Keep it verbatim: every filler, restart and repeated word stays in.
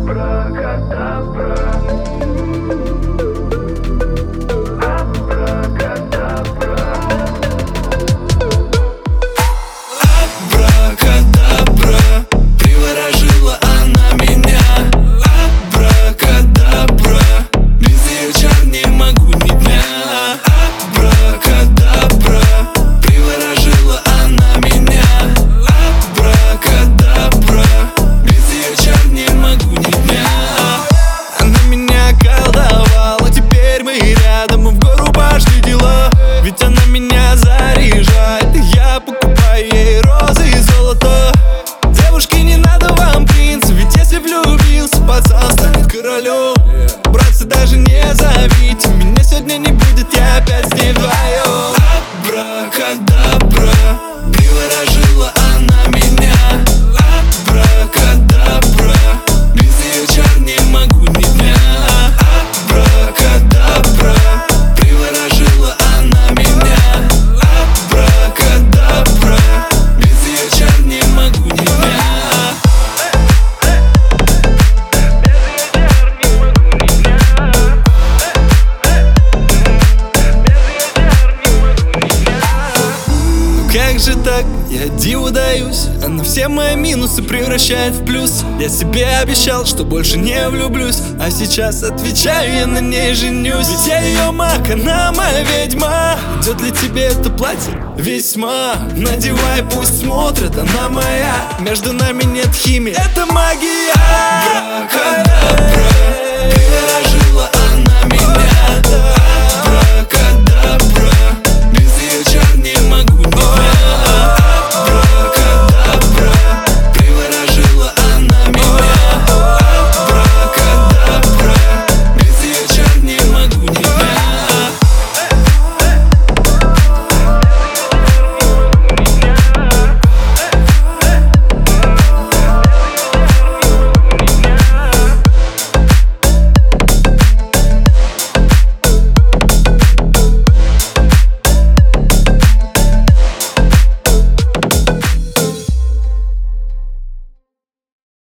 Братцы, даже не зовите, меня сегодня не будет, я опять с ней вдвоем. Абракадабра, приворожила она меня. Абракадабра, без ее чар не могу ни дня. Абракадабра, приворожила она меня. Абракадабра, без ее чар не могу ни дня. Как же так? Я диву даюсь. Она все мои минусы превращает в плюс. Я себе обещал, что больше не влюблюсь, а сейчас отвечаю, я на ней женюсь. Ведь я ее маг, она моя ведьма. Идет ли тебе это платье? Весьма. Надевай, пусть смотрят, она моя. Между нами нет химии, это магия. Абракадабра.